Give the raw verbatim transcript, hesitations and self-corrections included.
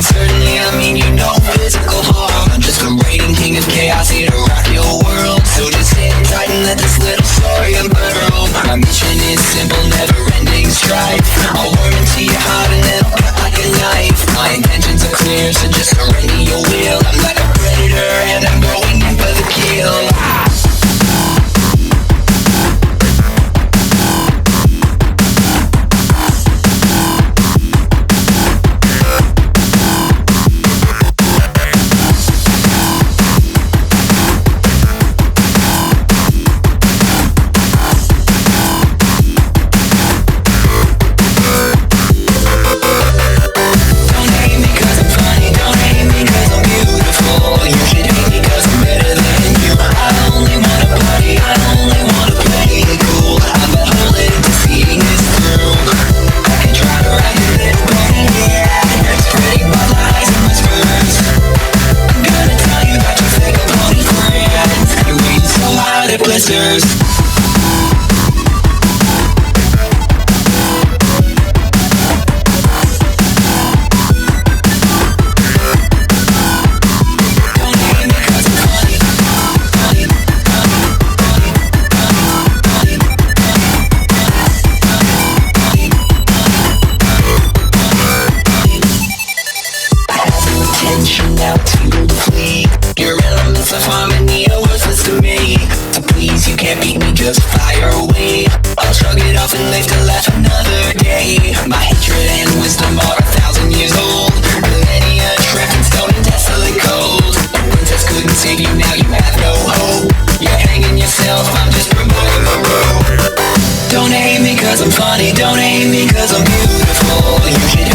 certainly, I mean, you know, physical harm. I'm just a raiding king of chaos here to rock your world. So just sit tight and let this little story unfurl. My mission is simple, never-ending strife. I'll worm into your heart and then I'll cut like a knife. My intentions are clear, so just surrender your will. I'm like a predator and I'm going in for the kill. Blisters. Now to flee. Your elements of harmony are worthless to me. So please, you can't beat me, just fire away. I'll shrug it off and live to laugh another day. My hatred and wisdom are a thousand years old. Millennia trapped in stone and desolate cold. A princess couldn't save you, now you have no hope. You're hanging yourself, I'm just promoting the road. Don't hate me cause I'm funny, don't hate me cause I'm beautiful. You should